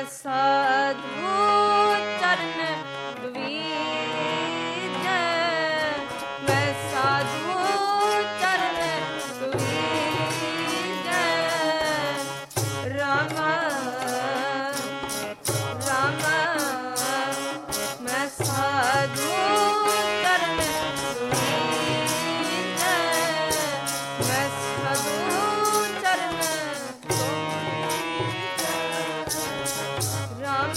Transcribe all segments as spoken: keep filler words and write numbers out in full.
साधु चरण द्विज, मैं साधु चरण द्विज। राम राम मैं साधु चरण द्विज, मैं साधु चरण राम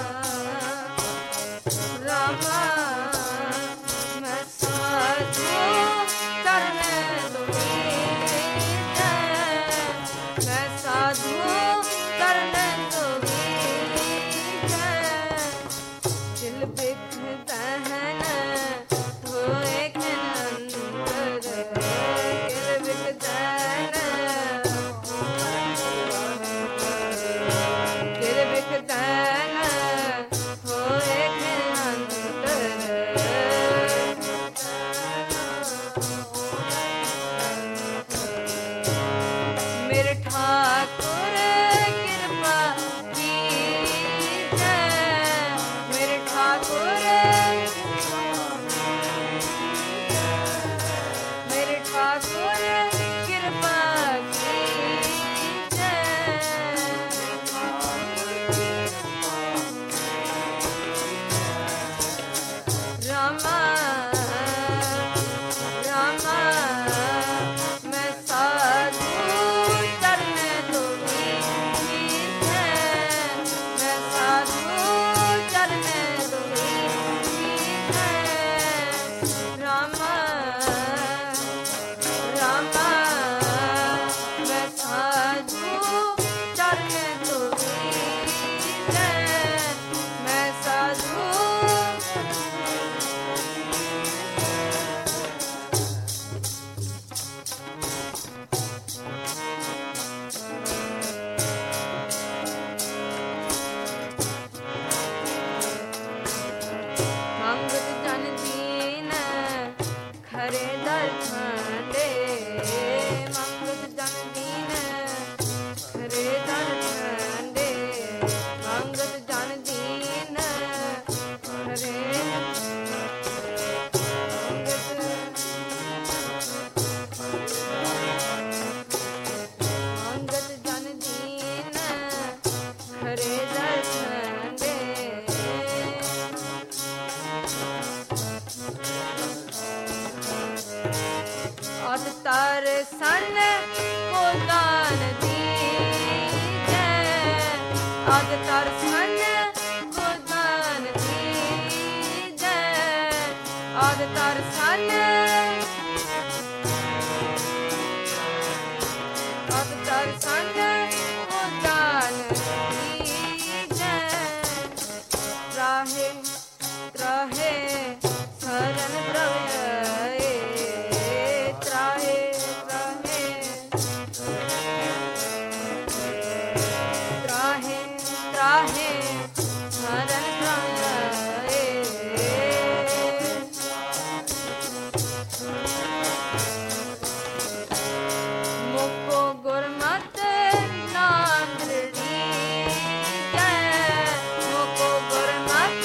राम मैं साधु चरण द्विज, मैं साधु चरण द्विज। दिल बिख दहन होए नंदर, दिल बिख दहन दिल बिख दहन होए नंदर। मेरे ठाकुर कृपा कीजै, मेरे ठाकुर मेरे ठाकुर कृपा कीजै। रामा रामा मैं साधु चरण द्विज, मैं साधु चरण द्विज। रामा रामा मैं साधु चरण द्विज, मैं साधु मंगत जन दीन खरे दर्शन दे, मंगत जन दीन खरे दर्शन दे, मंगत जन दीन खरे मंगत जन दीन खरे दर्शन दे। अवतार सन को दान दीजै, अवतार सन को दान दीजै, अवतार सन अवतार सन को दान दीजै। त्राहे त्राहे शरण प्रभु आए, त्राहे त्राहे त्राहे त्राहे शरण प्रभु आए। मुको गुरमत नाम दृढ़ीजै, मुको गुरमत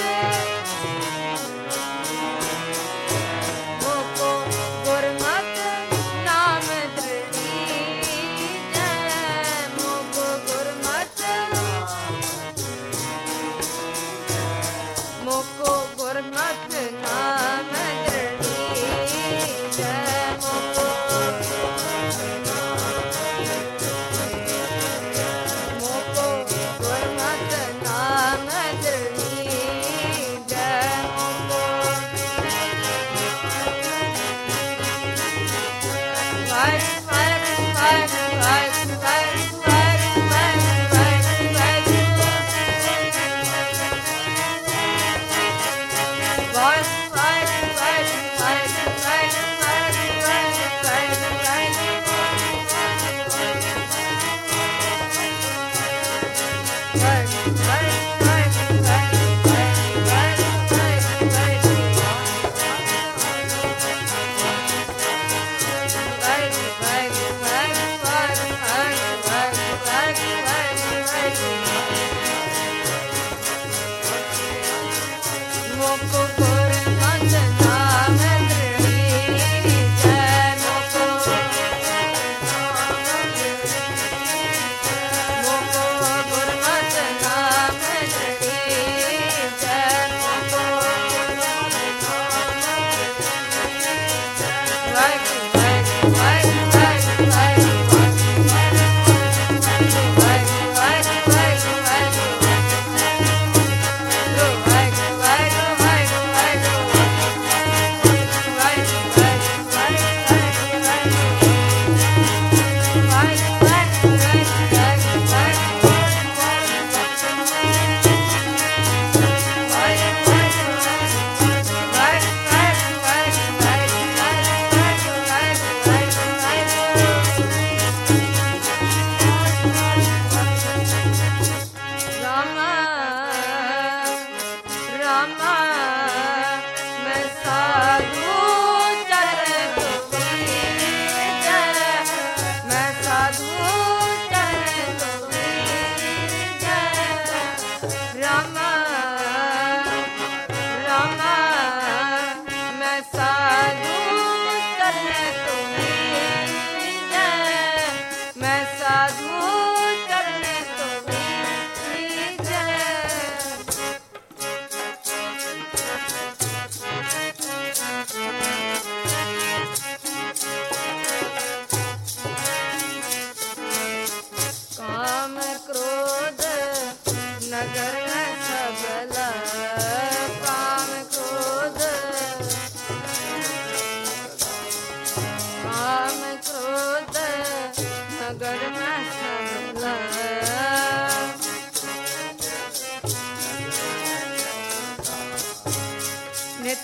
मुको गुरमत नाम दृढ़ीजै, मुको गुरमत मुको गुरमत नाम दृढ़ीजै, मुको मुको गुरमत नाम दृढ़ीजै, मुको वार वार वार वार वार वार वार वार वार वार वार वार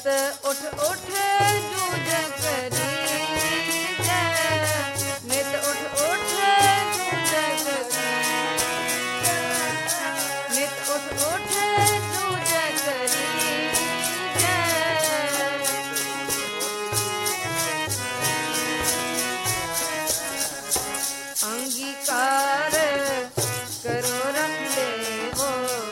उठ उठ जूझ करी नित उठ उठ जूझ करी नित उठ उठ जूझ करी अंगीकार करो रख ले वो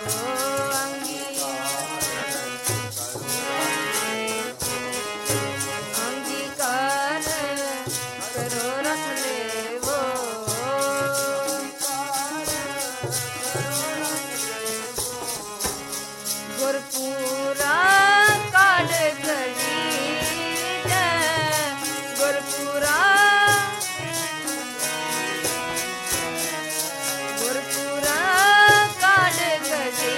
अंगीकार करो रख ले वो गुरपुरा काढ़ गली गुरपुरा गुरपुरा काढ़ गली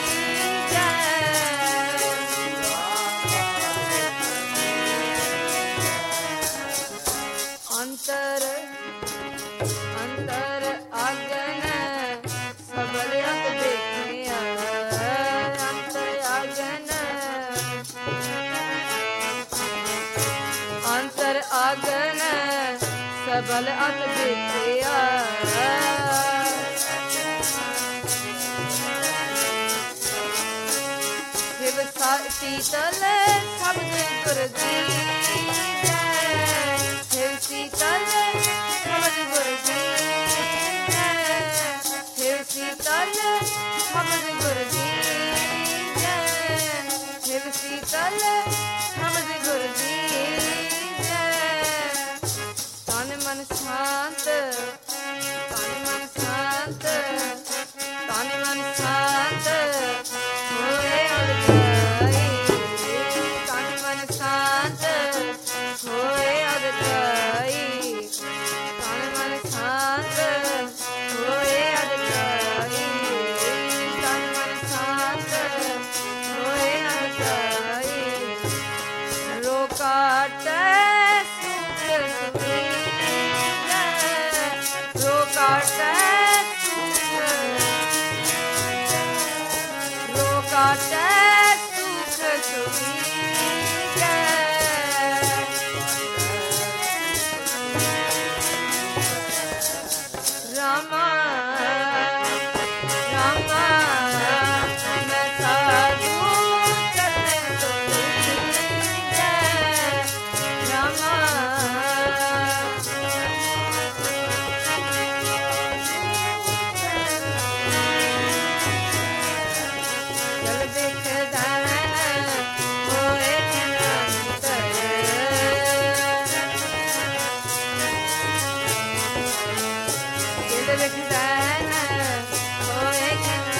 अंतर अंतर आगन सबल अक देखे अंतर आगन अंतर आगन सबल अक देखे शिव शीतल शब्द गुरदी शिव शीतल शब्द गुरदी शिव शीतल शब्द गुरदी शिव शीतल शब्द गुरदी तन मन शांत तन मन शांत तन मन शांत होए अदगाई तन मन शांत होए अदगाई तन मन शांत होए अदगाई तन मन शांत होए अदगाई रोकाट सुख सुखी रोकाट रोकाट सुख सुखी रामा रामा मैं साधु चरण तुझी रामा चल देख दान होए अंतर दिल देख दान होए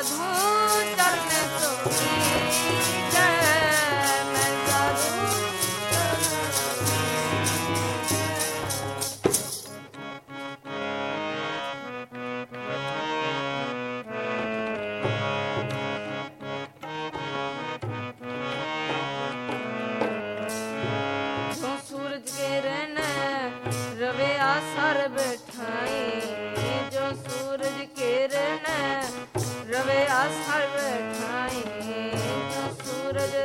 साधु चरण सोईजै, मैं साधु जो सूरज किरण रवे आसर बैठाई, जो सूरज किरण रवे आसर बैठाई, जो सूरज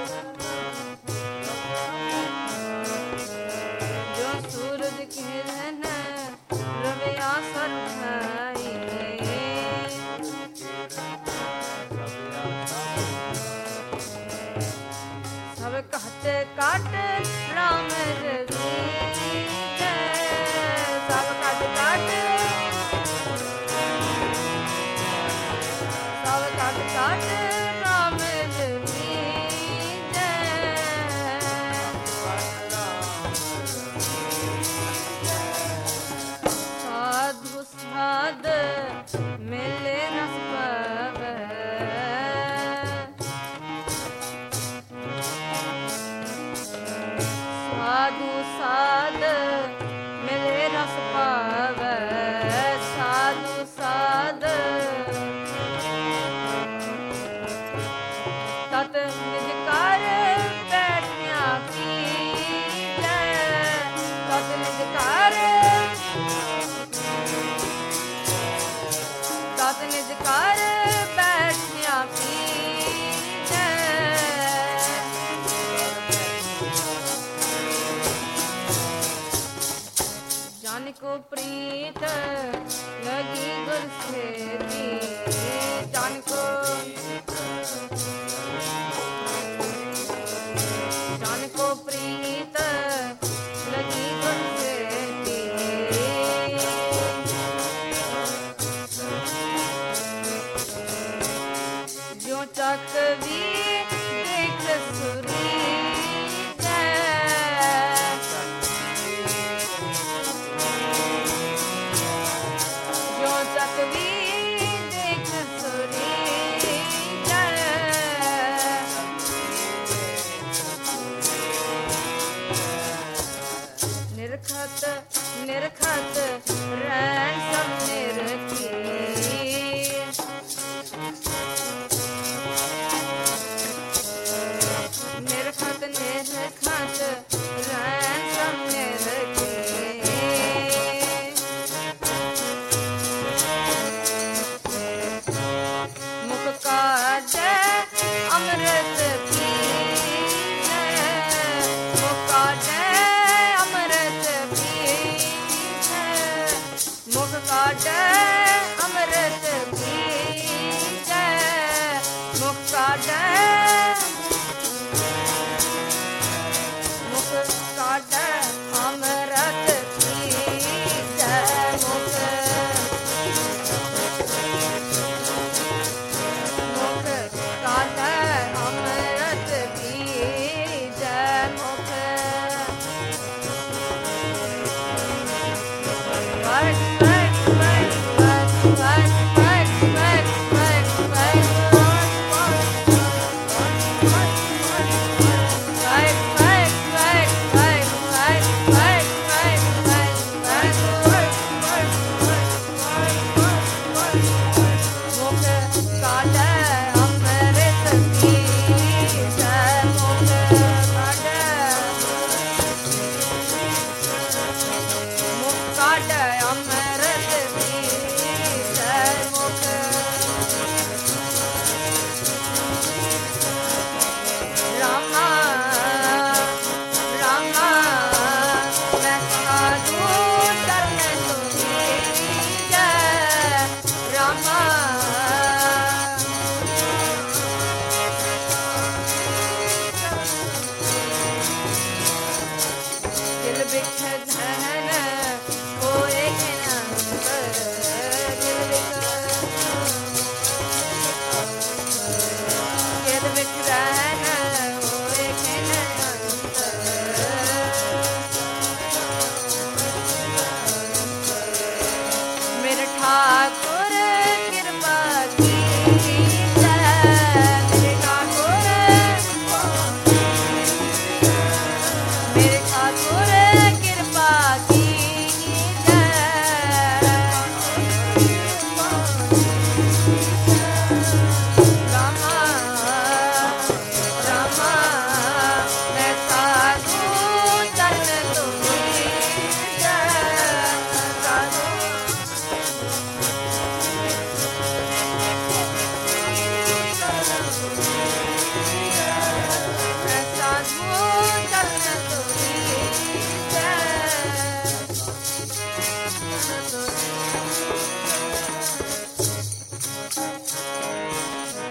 जो सूरज किरण रवे आसर बैठाई, सब कहत काट राम रवीजै, सब कहत काट सब कहत काट राम रवीजै, साधु साध मिले रस पावै, साधु साध मिले रस पावै, साधु साध तत निज कर बैठिया कीजै, तत निज कर तत निज कर बैठिया कीजै, जान को प्रीत लगी गुर सेती, जान को जान को प्रीत लगी गुर सेती, जो चकवी देख सुरीजै, जो चकवी देख सुरीजै, निरखत निरखत रैन सब निरखी, निरखत निरखत रैन सब निरखी, मुख काजै अमृत पीजै, मुख काजै अमृत पीजै, मुख काजै अमृत पीजै, मुख काजै मुख काजै अमृत पीजै, मुख मुख काजै अमृत पीजै, मुख बस बस बस बस बस बस बस बस बस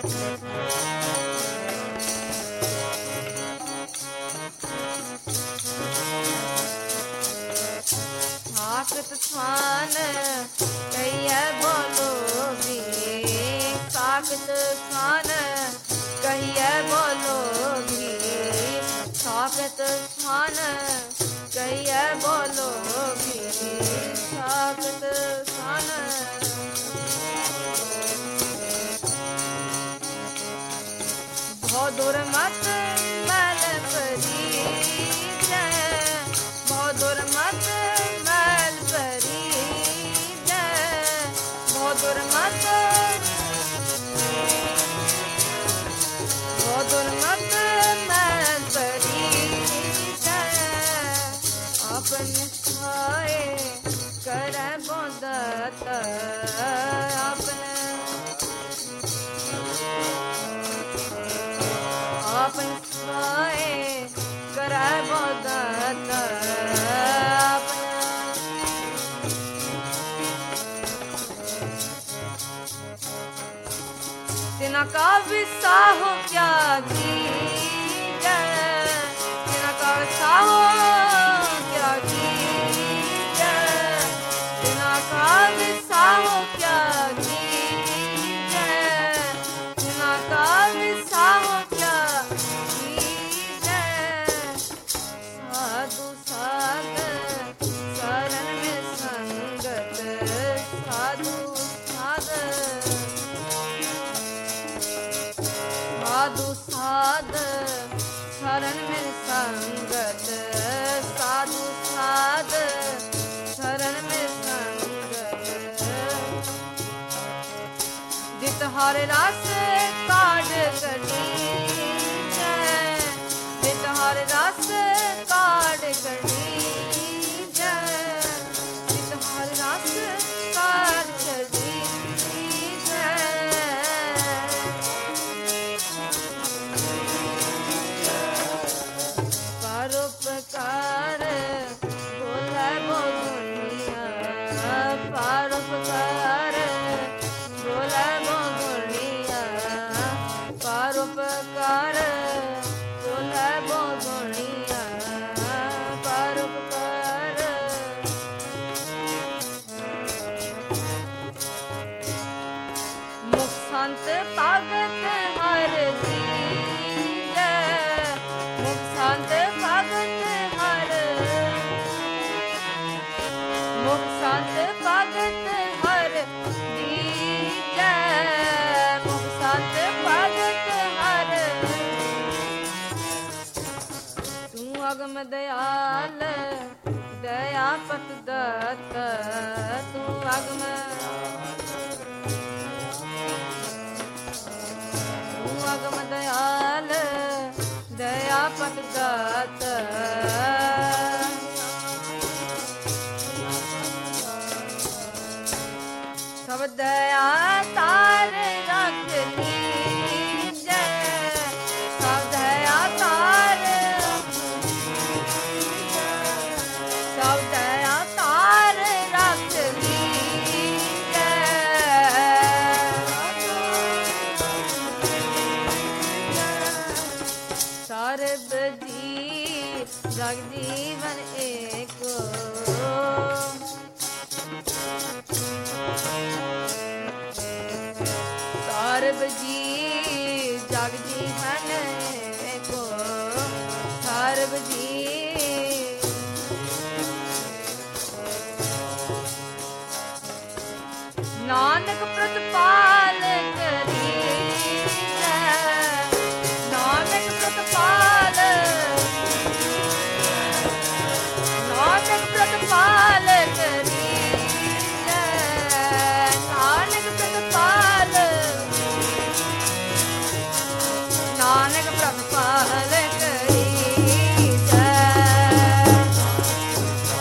साकत स्वान कहिए बोलोगी, साकत स्वान कहिए बोलोगी, साकत स्वान कहिए बोलोगी, साकत स्वान। भौदुर मत मैल परी जय, भौदुर मत मैल परी जय, भौदुर मत भौदुर मत मैल परी जय, अपन खाए करे बोदत, अपने अपन खाए करे बोदत, तिना का विसाहो क्या की जय, तिना का विसाहो क्या की जय, तिना का विसाहो क्या की जय, तिना का विसाहो क्या की जय। साधु साध शरण में संगत, साधु साध साधु साध शरण में संगत, साधु साध शरण में संगत। जित हर रस काढ़ कढ़ी जय, जित हर रस काढ़ कढ़ी जय, जित हर रस काढ़ कढ़ी जय। परोपकार बोले बोगुनिया, परोपकार बोले बोगुनिया, परोपकार बोले बोगुनिया, परोपकार। मुख संत भगत हर दी जय, मुख संत भगत हर, मुख संत भगत हर दीजै, मुख संत भगत हर। तू अगम दयाल दया पत दत्त, तू अगम तू अगम दयाल दया पत दत्त। सब दया तार रख लीजै, सब दया तार, सब दया तार रख लीजै। सर्ब जीव जगजीवन एको, सर्ब जीव जग जीवन एको, सर्ब जीव नानक प्रतिपाल करी, नानक प्रतिपाल, नानक प्रतिपाल करी, नानक प्रतिपाल, नानक प्रतिपाल करी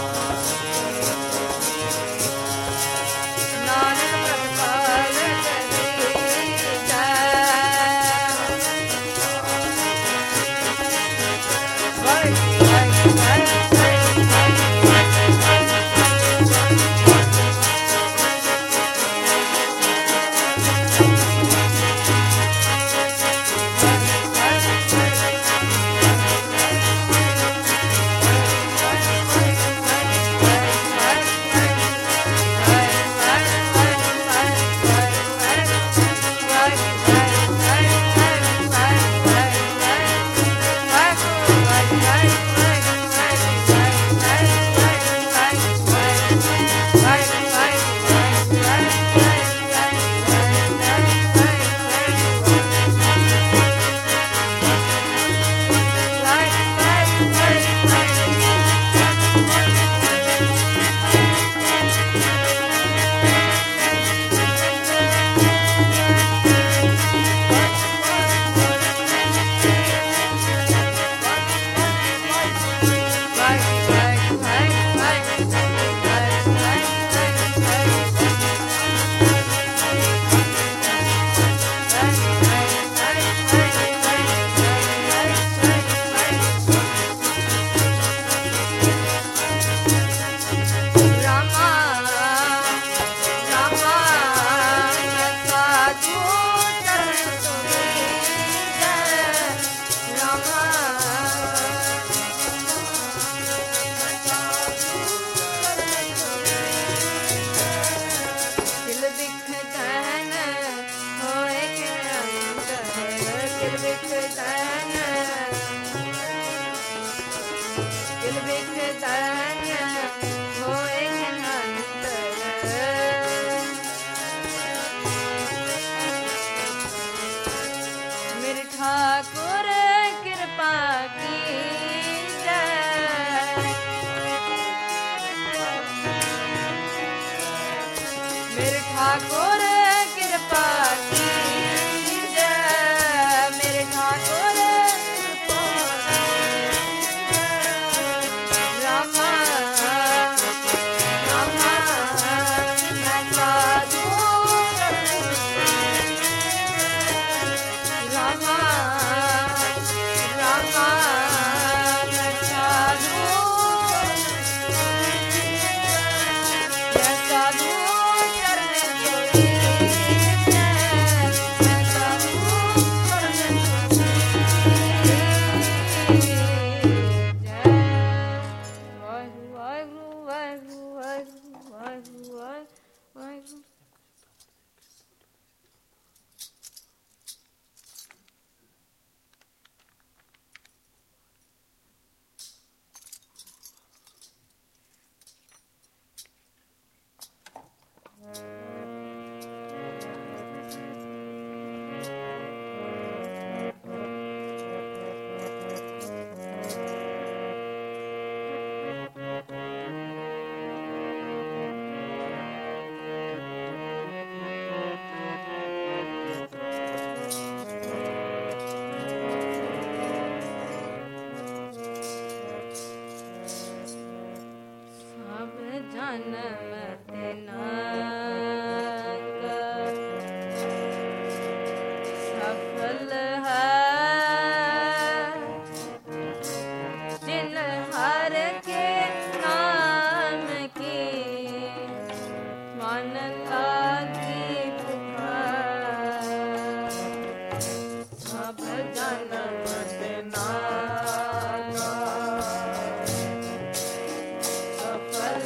नानक प्रतिपाल करी। ठाकुर कृपा कीजय, मेरे ठाकुर कृपा कीजय, मेरे ठाकुर रामा रामा मैं साधु रामा रामा मैं साधु मैं साधु चरण जोड़ी मैं साधु चरण जय वाहिगुरु वाहिगुरु वाहिगुरु वाहिगुरु वाहिगुरु। जन्म तिनक सफल है जिन हर के नाम की मन लागी पुकार। सब जन्म तिनक सफल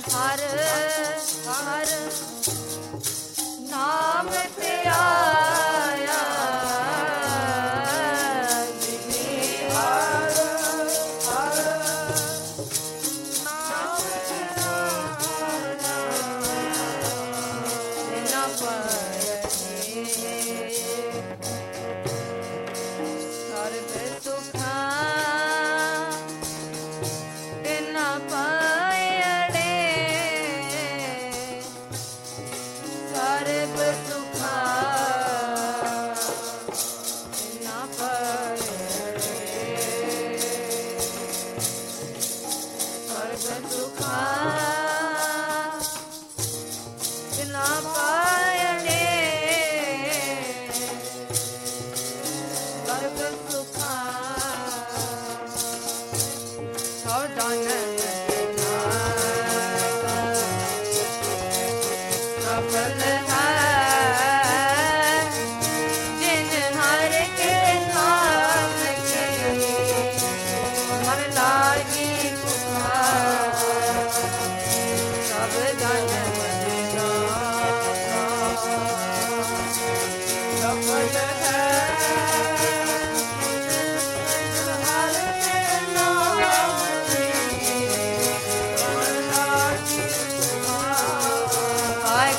हर हर नाम ते आया जिनी हर हर नाम ते आया बिना परने सर्व सुखा बिना पायणे सर्व सुखा बिना पायणे सर्व सुखा बिना पायणे सर्व सुखा सावधान सफल है जिन हर के नाम के मन लागी पुकार सावधान सफल है हर के नाम के मन लागी पुकार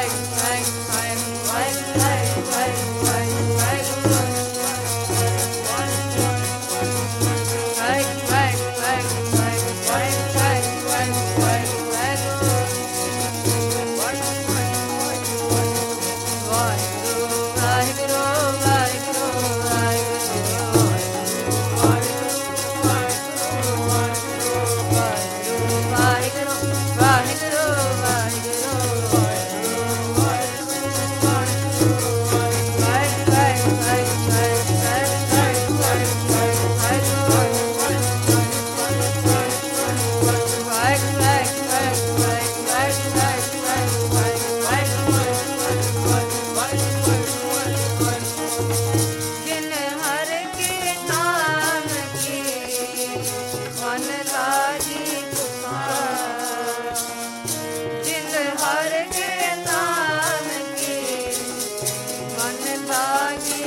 जिन हर के नाम की मन लागी पुकार जिन हर के नाम की मन लागी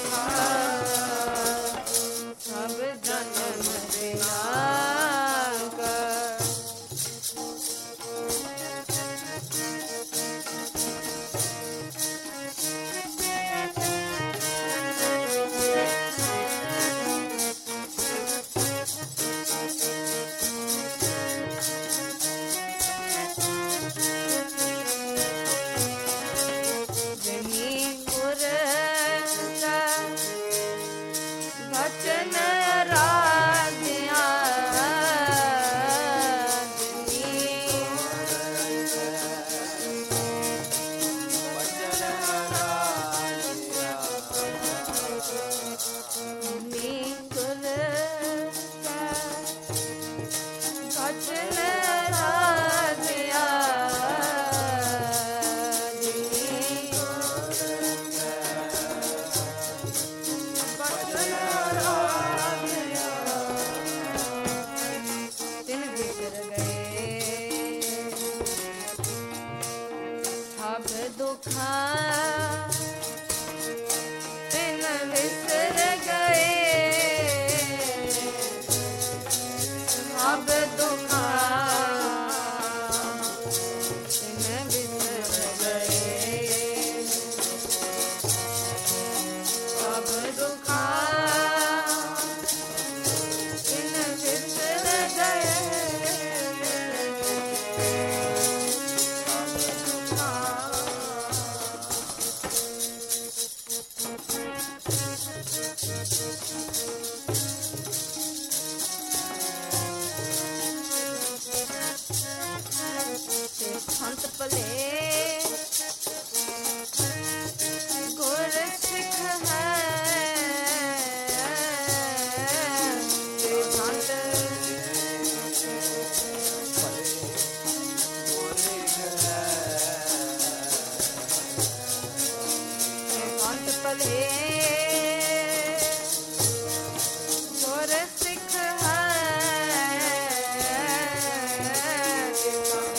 पुकार सब जन्म देना कर जिनी गुर का वचन राधिया जिनी गुर का वचन राधिया दिन बिसर गए सब दुखा दिन बिसर गए सब दुखा दिन बिसर गए सब दुखा दिन बिसर गए संत भले गुर सिख है संत संत भले गुर सिख है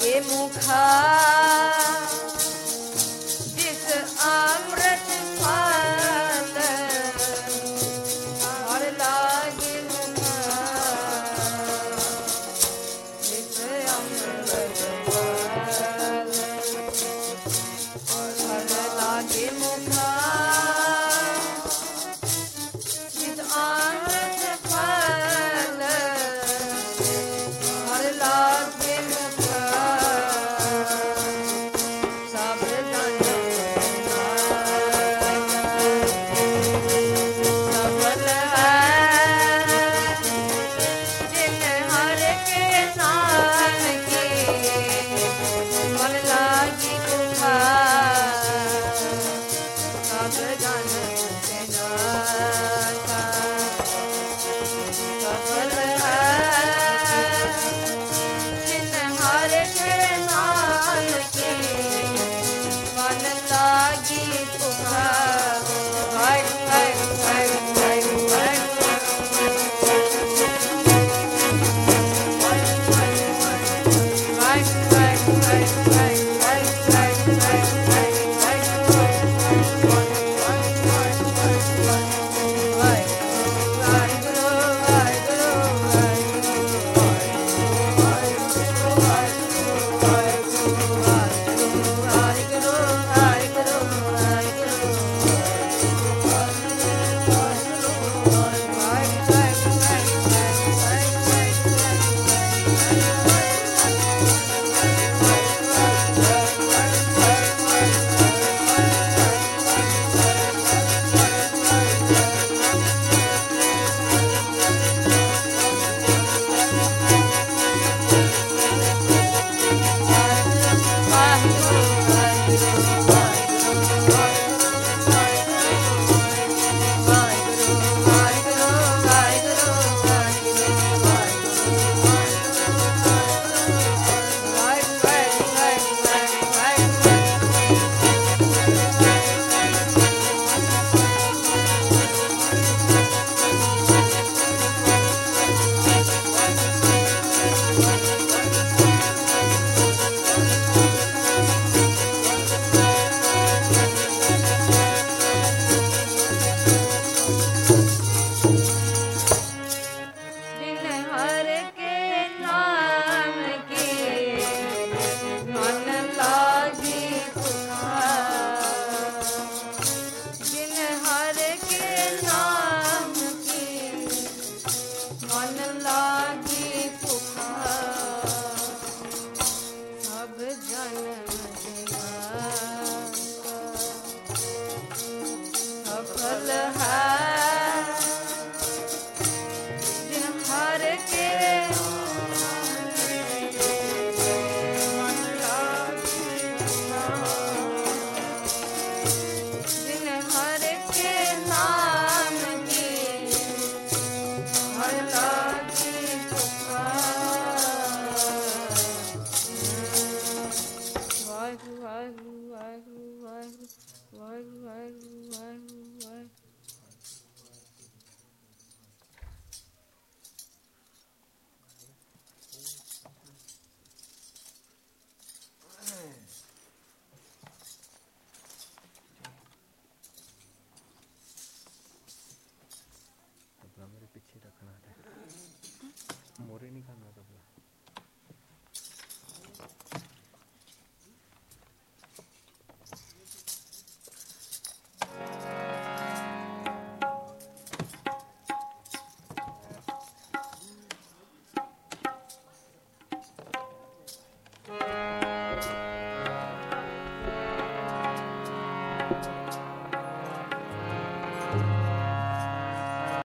लागे मुखा जिस अमृत फल और लागे मुखा जिस अमृत फल और लागे मुखा जिस अमृत फल और लागे मुखा सब जन सफल है जिन हर के नाम की मन लागी गुफा सब जन सफल है जिन हर के नाम की मन लागी गुफा हाय हाय हाय हाय हाय जिन हर के नाम की मन लागी पुकार जिन हर के नाम की मन लागी पुकार सब जन सफल है जिन हर के मन लागी जिन हर के नाम की हर लागी पुकार वाहिगुरु वाहिगुरु वाहिगुरु वाहिगुरु वाहिगुरु वाहिगुरु वाहिगुरु वाहिगुरु तबला मेरे पीछे रखना है, मोरे नहीं करना तबला। Thank you.